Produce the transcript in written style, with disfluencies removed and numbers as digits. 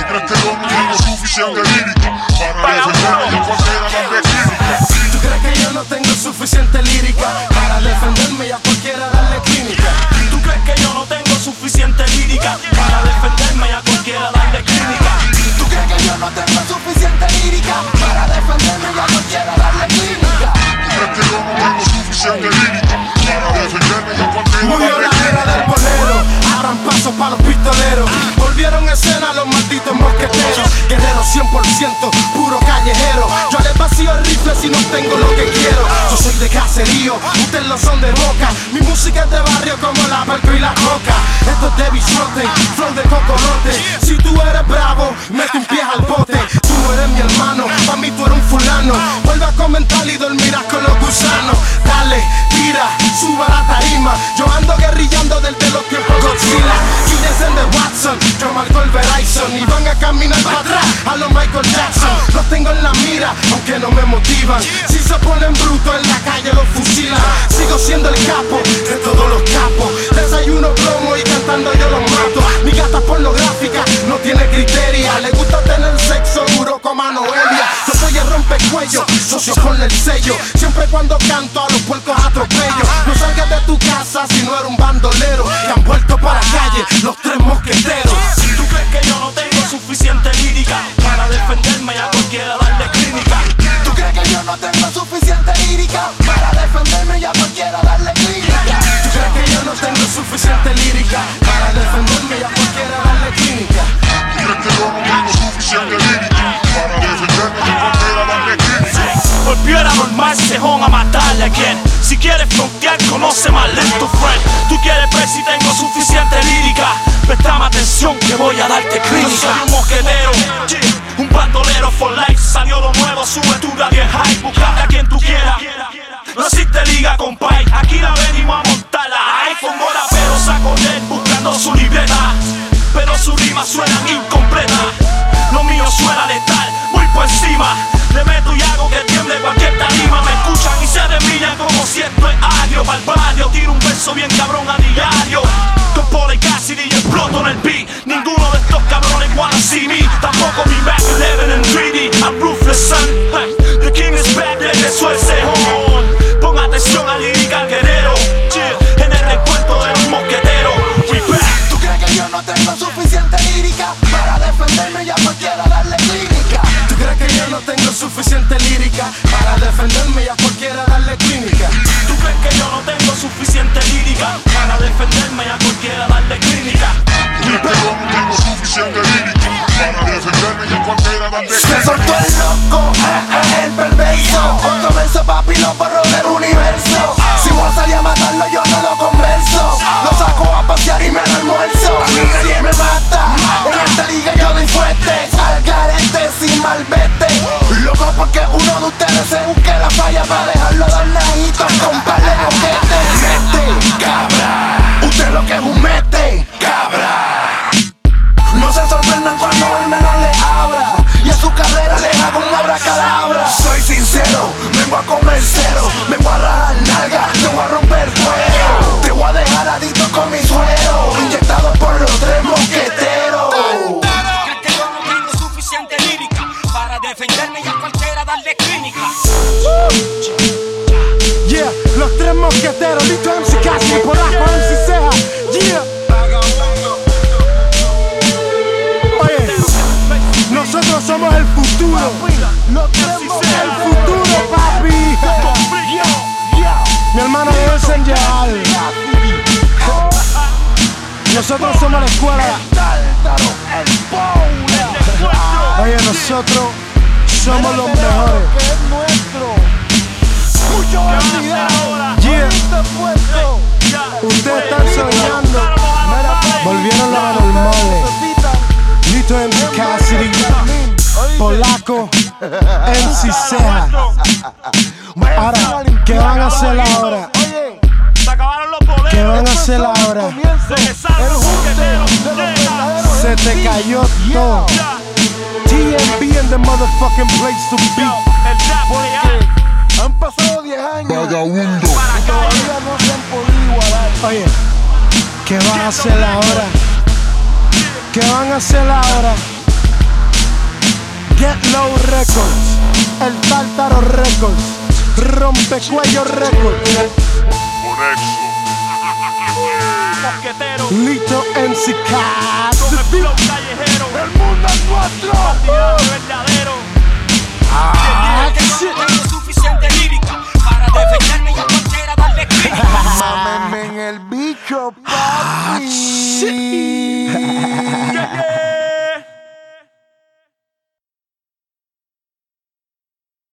crees que yo no tengo suficiente lírica para defenderme de cualquiera darle clínica? ¿Tú crees que yo no tengo suficiente lírica para defenderme y a cualquiera darle clínica? ¿Tú crees que yo no tengo suficiente lírica para defenderme y a cualquiera darle clínica? ¿Tú crees que yo no tengo suficiente lírica para defenderme y a cualquiera darle clínica? ¿Tú crees que yo no tengo suficiente lírica para defenderme y a cualquiera Murió darle la era del clínica? bolero, abran paso para los pistoleros. Volvieron a escena los malditos mosqueteros. Guerreros 100%, puro callejero. Yo les vacío el rifle si no tengo lo que quiero. Yo soy de caserío, ustedes lo son de boca. Mi música es de barrio como la Palco y la Roca. Esto es de bichote, flow de cocorote. Si tú eres bravo, mete un pie al bote. Tú no eres mi hermano, pa' mí tú eres un fulano. Vuelve a comentar y dormirás con los gusanos. Dale, tira, suba la tarima. Yo ando guerrillando desde los tiempos Godzilla. Quídense de Watson, yo marco el Verizon. Y van a caminar para atrás a los Michael Jackson. Los tengo en la mira, aunque no me motivan. Si se ponen brutos en la calle los fusilan. Sigo siendo el capo de todos los capos. Desayuno plomo y cantando yo los mato. Mi gata pornográfica no tiene criteria. Le gusta tener sexo duro como a Noelia. Yo soy el rompecuello, socio con el sello. Siempre cuando canto a los puercos atropello. No salgas de tu casa si no eres un bandolero. Que han vuelto para la calle los tres mosqueteros. ¿Tú crees que yo no tengo suficiente lírica para defenderme y a cualquiera darle clínica? ¿Tú crees que yo no tengo suficiente lírica para defenderme y a cualquiera darle clínica? ¿Tú crees que yo no tengo suficiente lírica para defenderme y a cualquiera darle clínica? ¿Tú crees que yo no tengo suficiente lírica para defenderme de cualquiera darle clínica? Volviera normal cejón a matarle a quien. Si quieres frontear, conoce más lento, friend. Tú quieres ver si tengo suficiente lírica. Prestame atención que voy a darte clínica. Yo soy un mosquetero, un bandolero for life. Salió lo nuevo, sube tu radio en high. Buscate a quien tú quieras. No existe liga, compay. Aquí la venimos a montarla. iPhone ahora pero saco de él buscando su libreta. Pero sus rimas suenan incompletas. Lo mío suena letal, muy por encima. Le meto y hago que tiemble cualquier tarima. Me escuchan y se desmillan como si esto es agrio. Pa'l barrio, tiro un verso bien cabrón a diario. Con Paul y Cassidy y exploto en el beat. Ninguno de estos cabrones wanna see me. Tampoco mi Mac 11 en 3D. I'm ruthless, son. The king is back, le eso el cejón. Pon atención al lírica guerrero. En el recuento de los mosqueteros. We back. ¿Tú crees que yo no tengo suficiente lírica para defenderme y a cualquiera darle clínica? ¿Tú crees que yo no tengo suficiente lírica para defenderme y a cualquiera darle clínica? ¿Tú crees que yo no tengo suficiente lírica para defenderme y a cualquiera darle clínica? ¿Tú crees que yo no tengo suficiente lírica para defenderme y a cualquiera darle Se clínica? soltó el loco, el perverso. Otro verso papi lo borro del universo. Si voy a salir a matarlo yo no lo converso. Lo saco a pasear y me lo almuerzo. A mí nadie me mata, en esta liga yo doy fuerte. Al garete sin malvete. Loco porque uno de ustedes se busque la falla para dejarlo danadito con par de boquetes. Mete, cabra, usted lo que es un mete, cabra. No se sorprendan cuando el menor le abra y a su carrera le hago un abracadabra. Soy sincero, vengo a comer cero. Vengo a rajar nalga, te voy a romper cuero. Te voy a dejar adicto con mi suero, inyectado por los tres mosqueteros. ¿Crees que yo no tengo suficiente lírica para defenderme y a cualquiera darle clínica? Yeah, los tres mosqueteros, Lito MC Cassidy, Polaco, MC Ceja. Yeah. Oye, nosotros somos el futuro. El futuro, papi. Mi hermano debe ser Yal. Nosotros somos la escuela. Oye, nosotros somos los mejores. Yeah. Ustedes están soñando. Volvieron los anormales. Lito MC Cassidy, Polaco, MC Ceja. Ahora, ¿qué van a hacer ahora? Se acabaron los boleros. ¿Qué van a hacer ahora? Regresaron los mosqueteros. Yeah. Se te cayó todo. TNB in the motherfucking place to be. El rap real. Han pasado 10 años Vagabundo. y todavía no se han podido igualar. Oye, ¿qué van a hacer ahora? ¿Qué van a hacer ahora? Get Low Records, El Tártaro Records, Rompecuello Records, Conexo. Mosquetero, Lito MC Cat. con el flow callejero, El mundo es nuestro. partidario verdadero. Que yo no tengo suficiente lírica para defenderme y a cualquiera darle crítica. Mámeme en el bicho, papi.